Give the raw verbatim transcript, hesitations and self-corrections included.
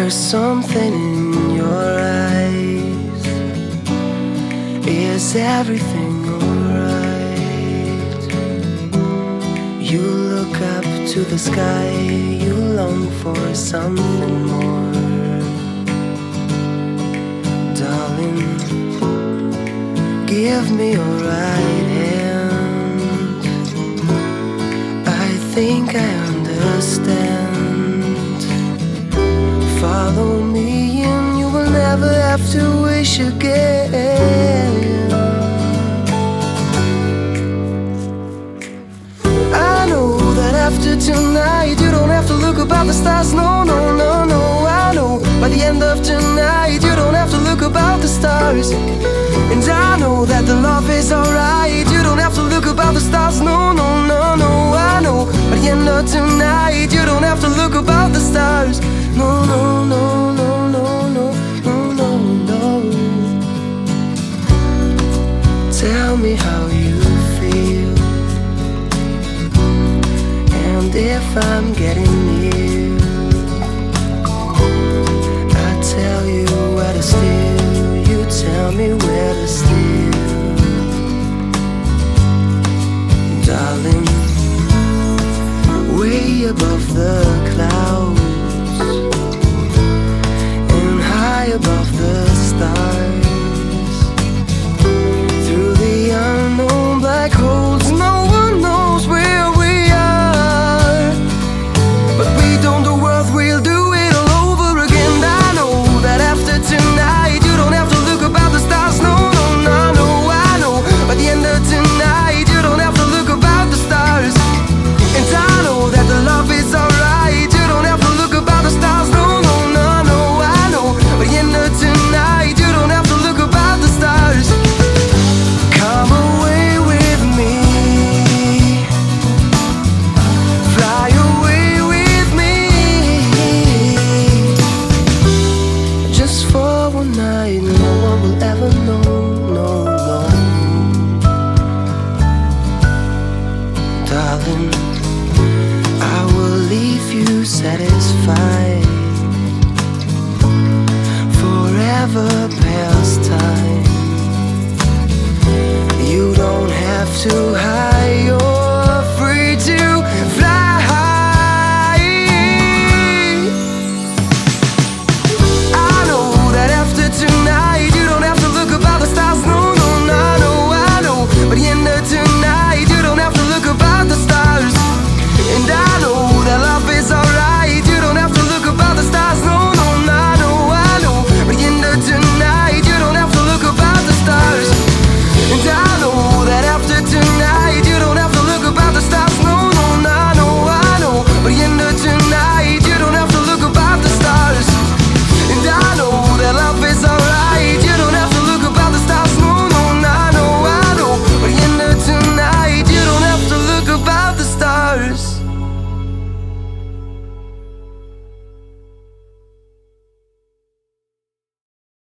There's something in your eyes. Is everything alright? You look up to the sky, you long for something more. Darling, give me your right hand. I think I understand. Follow me and you will never have to wish again. I know that after tonight you don't have to look up at the stars. No, no, no, no. I know by the end of tonight you don't have to look about the stars. And I know that the love is alright. You don't have to look about the stars. No, no, no, no. I know by the end of tonight you don't have to look about the stars. No, no, no, no, no, no, no, no, no. Tell me how you feel, and if I'm getting near, I tell you where to steer. You tell me where to steer. Darling, way above the clouds, above the stars, through the unknown black holes, no one knows where we are. But we don't do earth, we'll do it all over again. I know that after tonight you don't have to look about the stars. No, no, no, no. I know by the end of tonight you don't have to look about the stars. And I know that the love is alright. You don't have to look about the stars. No, no, no, no. I know by the end of tonight you don't have to look about the stars. Come away with me, fly away with me, just for one night. No one will ever know, no, no. Darling, I will leave you satisfied forever.